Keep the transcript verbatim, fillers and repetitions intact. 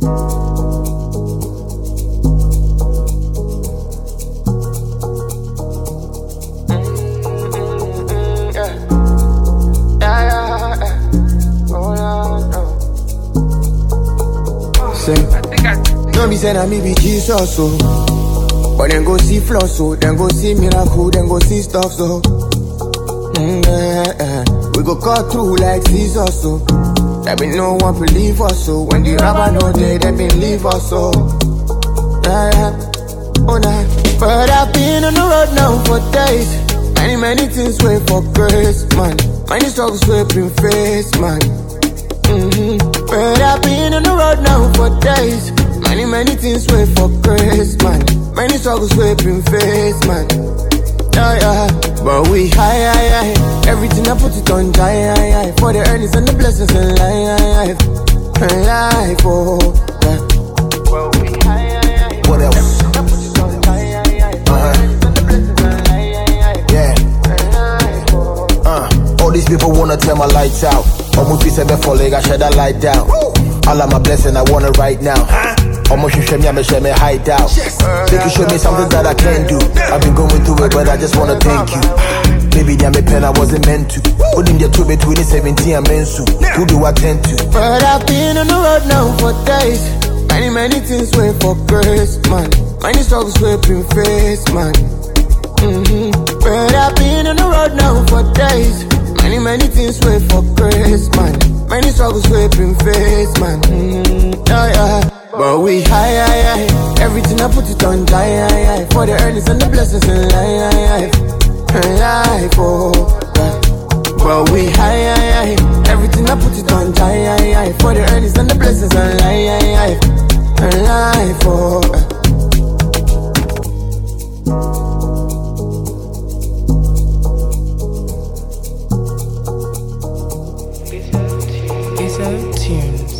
Don't be saying I me be Jesus, so. But then go see flaws, so. Then go see miracle, then go see stuff, so. Mm, yeah, yeah. We go cut through like scissors, so. There be no one believe us, so. When the rabbi know they, they believe us, so. Yeah, yeah. Oh, nah. But I've been on the road now for days. Many, many things wait for grace, man. Many struggles we been face, man. Mm-hmm. But I've been on the road now for days. Many, many things wait for grace, man. Many struggles we been faced, man. Yeah, yeah. But we high, high, high. Everything I put it on, high, high, high. For the earnings and the blessings in life, in life, oh, yeah. But we high, high, high. What else? Everything I put it on, high, high, high. For the earnings and the blessings in life, yeah. In life, oh. Uh, all these people wanna turn my lights out. Almost be seven for leg, I shut that light down. All of my blessing, I want it right now. Almost you show me, I'm show me hide out. They can show me something that I can't do. I've been going through it, but I just wanna thank you. Maybe damn a pen I wasn't meant to. Wouldn't you told me twenty seventeen I'm meant to. Who do I tend to? But I've been on the road now for days. Many, many things wait for grace, man. Many struggles we been faced, man. Mm-hmm. But I've been on the road now for days. Many, many things wait for grace, man. Many struggles we been faced, man. Mm-hmm. Yeah, yeah. But we high, high, high. Everything I put it on, high, high, high. For the earnings and the blessings in life, in life, oh, yeah. But we high, high, high. Everything I put it on, high, high, high. For the earnings and the blessings in life, in life, oh, yeah. It's a tunes.